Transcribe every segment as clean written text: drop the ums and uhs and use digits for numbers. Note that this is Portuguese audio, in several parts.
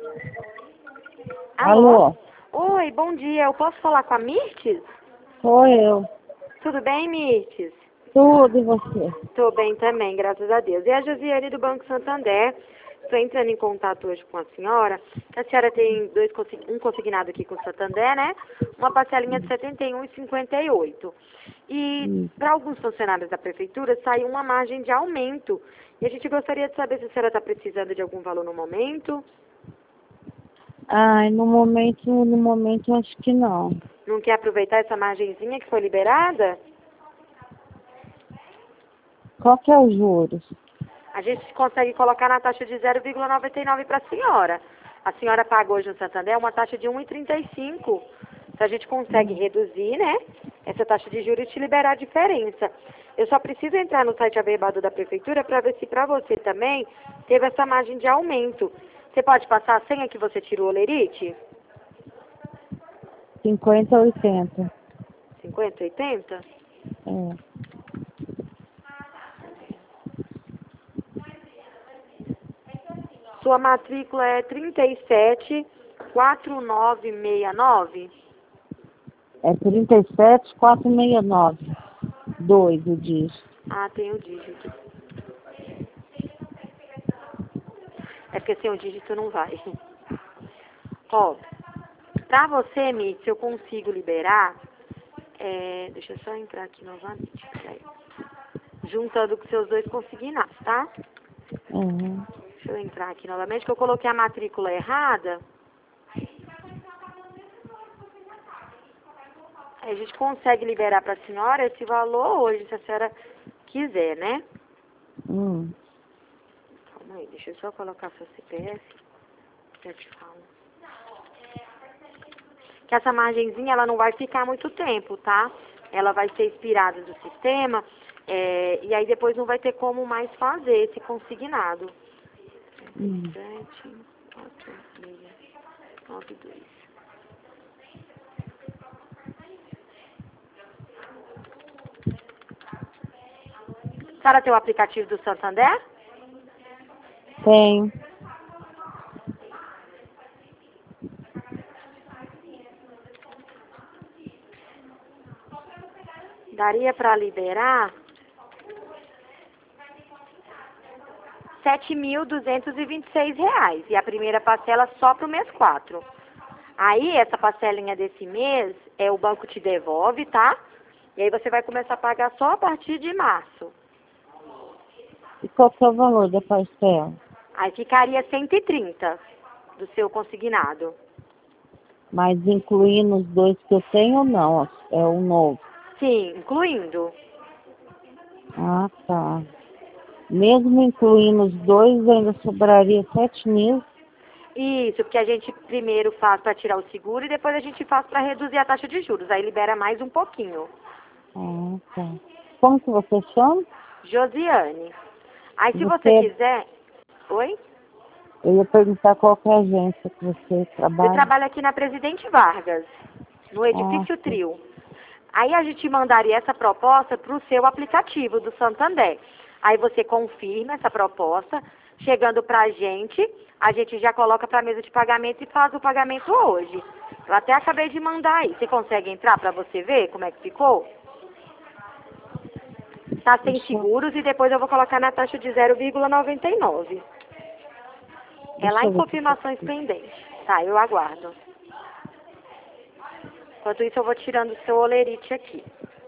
Alô? Oi, bom dia. Eu posso falar com a Mirtes? Sou eu. Tudo bem, Mirtes? Tudo e você? Tô bem também, graças a Deus. E a Josiane do Banco Santander. Estou entrando em contato hoje com a senhora. A senhora tem um consignado aqui com o Santander, né? Uma parcelinha de R$ 71,58. E para alguns funcionários da prefeitura saiu uma margem de aumento. E a gente gostaria de saber se a senhora está precisando de algum valor no momento. Ai, no momento acho que não. Não quer aproveitar essa margenzinha que foi liberada? Qual que é os juros? A gente consegue colocar na taxa de 0,99 para a senhora. A senhora paga hoje no Santander uma taxa de 1,35. Se a gente consegue reduzir, né, essa taxa de juros e te liberar a diferença. Eu só preciso entrar no site averbado da prefeitura para ver se para você também teve essa margem de aumento. Você pode passar a senha que você tirou o Lerite? 50, 80. 50, 80? É. Sua matrícula é 374969. É 37,469. 2 o dígito. Ah, tem o dígito. É porque sem o dígito não vai. Ó, pra você, Mitz, eu consigo liberar. Deixa eu só entrar aqui novamente. Peraí. Juntando com seus dois consignados, tá? Uhum. Deixa eu entrar aqui novamente, que eu coloquei a matrícula errada. Aí a gente consegue liberar pra senhora esse valor hoje, se a senhora quiser, né? Calma aí, deixa eu só colocar seu CPF. Já te falo. Que essa margenzinha, ela não vai ficar muito tempo, tá? Ela vai ser expirada do sistema, e aí depois não vai ter como mais fazer esse consignado. 7, 4, 6, 9, 2. A senhora tem o aplicativo do Santander? Tem. Daria para liberar R$ 7.226. E a primeira parcela só para o mês 4. Aí, essa parcelinha desse mês, o banco te devolve, tá? E aí você vai começar a pagar só a partir de março. E qual que é o valor da parcela? Aí ficaria 130 do seu consignado. Mas incluindo os dois que eu tenho ou não? É o novo. Sim, incluindo. Ah, tá. Mesmo incluindo os dois, ainda sobraria 7 mil? Isso, porque a gente primeiro faz para tirar o seguro e depois a gente faz para reduzir a taxa de juros. Aí libera mais um pouquinho. Ah, tá. Como que você chama? Josiane. Aí se você Você, quiser... Oi? eu ia perguntar qual que é a agência que você Eu trabalha. trabalho aqui na Presidente Vargas, no Ah, edifício sim. Trio. Aí a gente mandaria essa proposta para o seu aplicativo do Santander. Aí você confirma essa proposta, chegando para a gente já coloca para a mesa de pagamento e faz o pagamento hoje. Eu até acabei de mandar aí. Você consegue entrar para você ver como é que ficou? Tá sem Deixa, seguros e depois eu vou colocar na taxa de 0,99. É lá deixa em eu ver se eu confirmações consigo. pendentes. Tá, eu aguardo. Enquanto isso eu vou tirando o seu olerite aqui.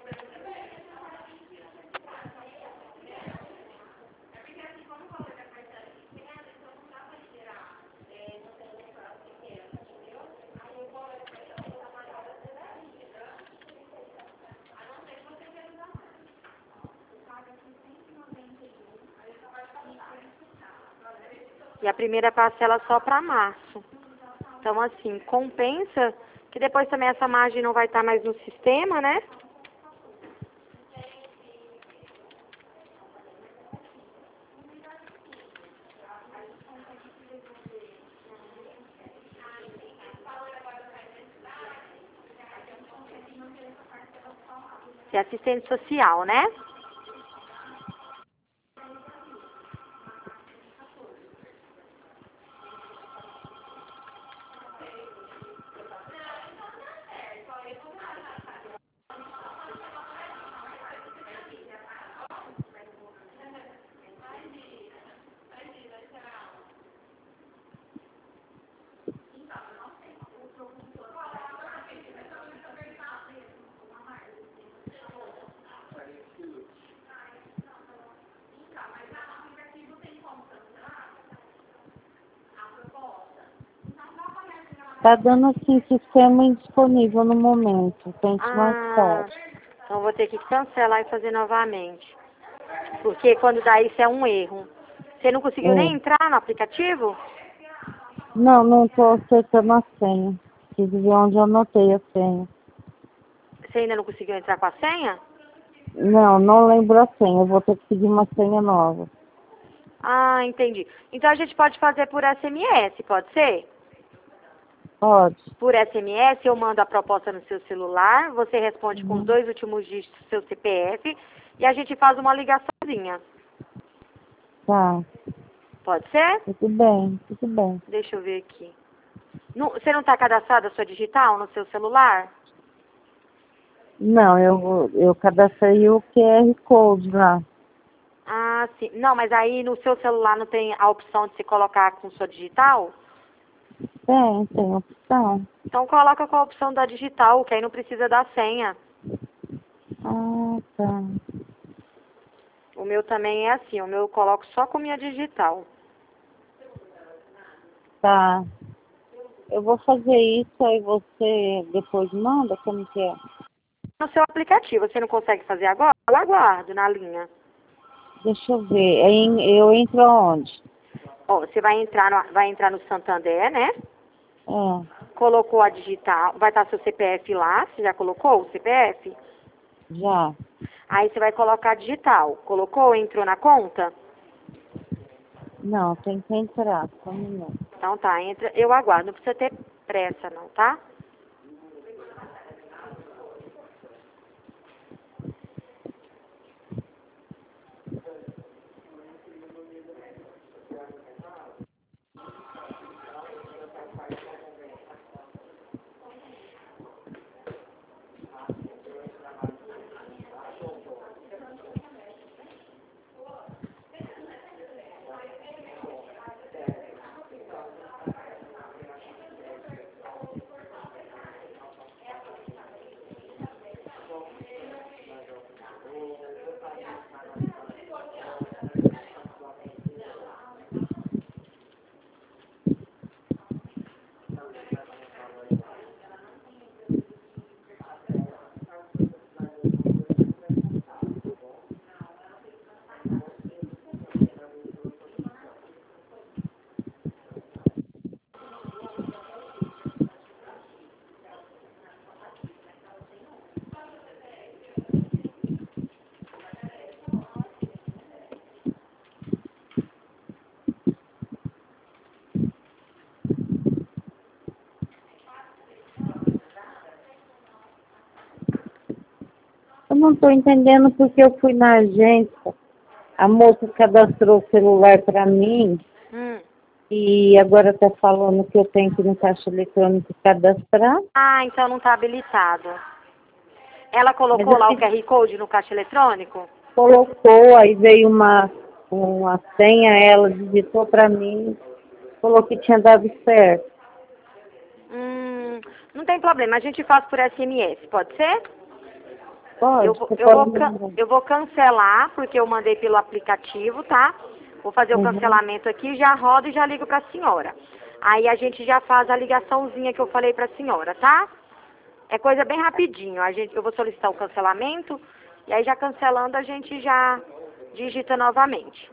E a primeira parcela só para março. Então, assim, compensa que depois também essa margem não vai estar mais no sistema, né? E assistente social, né? Tá dando assim, sistema indisponível no momento. Tente mais Ah, tarde. então vou ter que cancelar e fazer novamente. Porque quando dá isso é um erro. Você não conseguiu nem É. entrar no aplicativo? Não, não tô acertando a senha. Preciso ver onde eu anotei a senha. Você ainda não conseguiu entrar com a senha? Não, não lembro a senha. Eu vou ter que pedir uma senha nova. Ah, entendi. Então a gente pode fazer por SMS, pode ser? Pode. Por SMS eu mando a proposta no seu celular, você responde com os Uhum. 2 últimos dígitos do seu CPF e a gente faz uma ligaçãozinha. Tá. Pode ser? Tudo bem, tudo bem. Deixa eu ver aqui. Você não está cadastrada a sua digital no seu celular? Não, eu cadastrei o QR Code lá. Ah, sim. Não, mas aí no seu celular não tem a opção de se colocar com sua digital? Tem opção. Então coloca com a opção da digital, que aí não precisa da senha. Ah, tá. O meu também é assim, o meu eu coloco só com minha digital. Tá. Eu vou fazer isso, aí você depois manda, como que é? No seu aplicativo, você não consegue fazer agora? Eu aguardo na linha. Deixa eu ver. Eu entro aonde? Ó, você vai entrar no Santander, né? É, Colocou a digital, vai estar seu CPF lá, você já colocou o CPF? já. Aí você vai colocar a digital. Colocou, entrou na conta? Não, tem que entrar, só um minuto. Então tá, entra, eu aguardo, não precisa ter pressa não, tá? Eu não estou entendendo porque eu fui na agência, a moça cadastrou o celular para mim Hum. e agora está falando que eu tenho que ir no caixa eletrônico cadastrar. Ah, então não tá habilitado. Ela Mas colocou lá o ele QR Code no caixa eletrônico? colocou, aí veio uma senha, ela digitou para mim, falou que tinha dado certo. Não tem problema, a gente faz por SMS, pode ser? Eu Pode, vou, você eu vou, pode can- mandar. eu vou cancelar, porque eu mandei pelo aplicativo, tá? Vou fazer o Uhum. cancelamento aqui, já rodo e já ligo pra senhora. Aí a gente já faz a ligaçãozinha que eu falei pra senhora, tá? É coisa bem rapidinho. Eu vou solicitar o cancelamento e aí já cancelando a gente já digita novamente.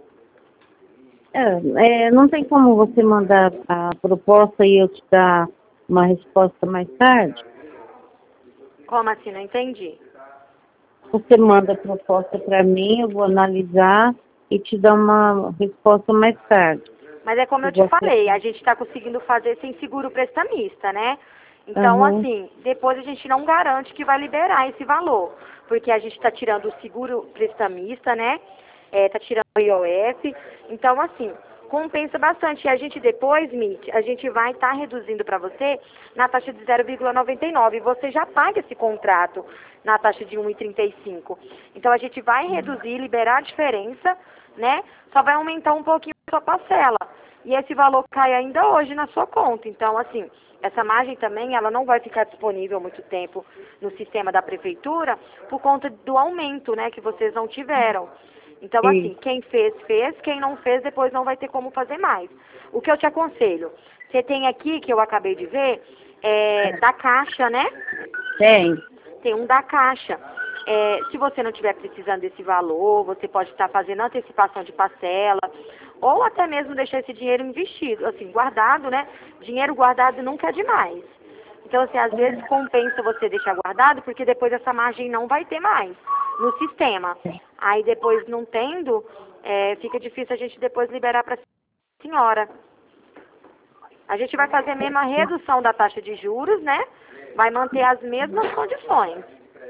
Não tem como você mandar a proposta e eu te dar uma resposta mais tarde? Como assim? Não entendi. Você manda a proposta para mim, eu vou analisar e te dar uma resposta mais tarde. Mas é como Se eu te você... falei, a gente está conseguindo fazer sem seguro prestamista, né? Então, Aham, assim, depois a gente não garante que vai liberar esse valor, porque a gente está tirando o seguro prestamista, né? Tá tirando o IOF. Então, assim, compensa bastante. E a gente depois, Mitch, a gente vai estar reduzindo para você na taxa de 0,99. Você já paga esse contrato na taxa de 1,35. Então, a gente vai reduzir, liberar a diferença, né? Só vai aumentar um pouquinho a sua parcela. E esse valor cai ainda hoje na sua conta. Então, assim, essa margem também, ela não vai ficar disponível muito tempo no sistema da prefeitura por conta do aumento, né, que vocês não tiveram. Então, assim, isso. quem fez, fez. Quem não fez, depois não vai ter como fazer mais. O que eu te aconselho? Você tem aqui, que eu acabei de ver, da Caixa, né? Tem. Tem um da Caixa. Se você não estiver precisando desse valor, você pode estar fazendo antecipação de parcela, ou até mesmo deixar esse dinheiro investido, assim, guardado, né? Dinheiro guardado nunca é demais. Então, assim, às vezes compensa você deixar guardado, porque depois essa margem não vai ter mais no sistema. Aí depois não tendo, fica difícil a gente depois liberar para a senhora. A gente vai fazer mesmo a redução da taxa de juros, né? Vai manter as mesmas condições.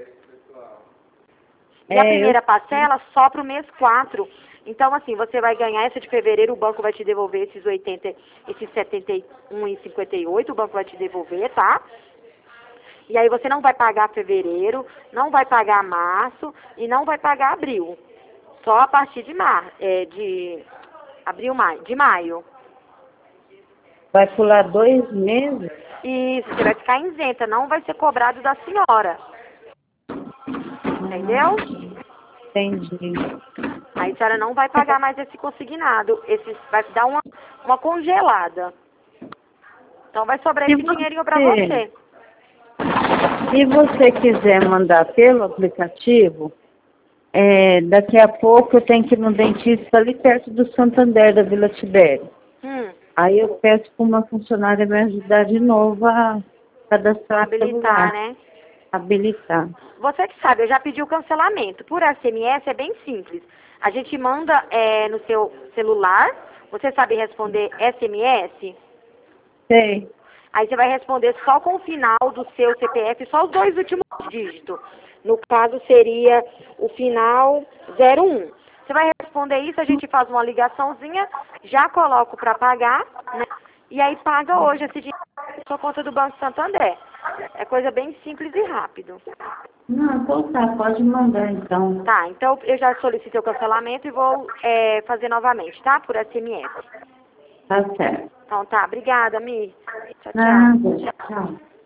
E a primeira parcela só para o mês 4. Então, assim, você vai ganhar essa de fevereiro, o banco vai te devolver esses 71,58, o banco vai te devolver, tá? E aí você não vai pagar fevereiro, não vai pagar março e não vai pagar abril. Só a partir de maio. Vai pular 2 meses? Isso, você vai ficar isenta, não vai ser cobrado da senhora. Entendeu? Entendi. Aí a senhora não vai pagar mais esse consignado. Vai dar uma congelada. Então vai sobrar esse dinheirinho para você. Se você quiser mandar pelo aplicativo, daqui a pouco eu tenho que ir no dentista ali perto do Santander, da Vila Tibério. Aí eu peço para uma funcionária me ajudar de novo a cadastrar o celular. Né? Habilitar. Você que sabe, eu já pedi o cancelamento. Por SMS é bem simples. A gente manda no seu celular. Você sabe responder SMS? Sei. Aí você vai responder só com o final do seu CPF, só os 2 últimos dígitos. No caso seria o final 01. Você vai responder isso, a gente faz uma ligaçãozinha, já coloco para pagar, né? E aí paga hoje esse dinheiro na sua conta do Banco Santander. É coisa bem simples e rápido. Não, então tá, pode mandar então. Tá, então eu já solicitei o cancelamento e vou fazer novamente, tá? Por SMS. Tá certo. Então tá, obrigada, Mi. Tchau, tchau. Nada, tchau.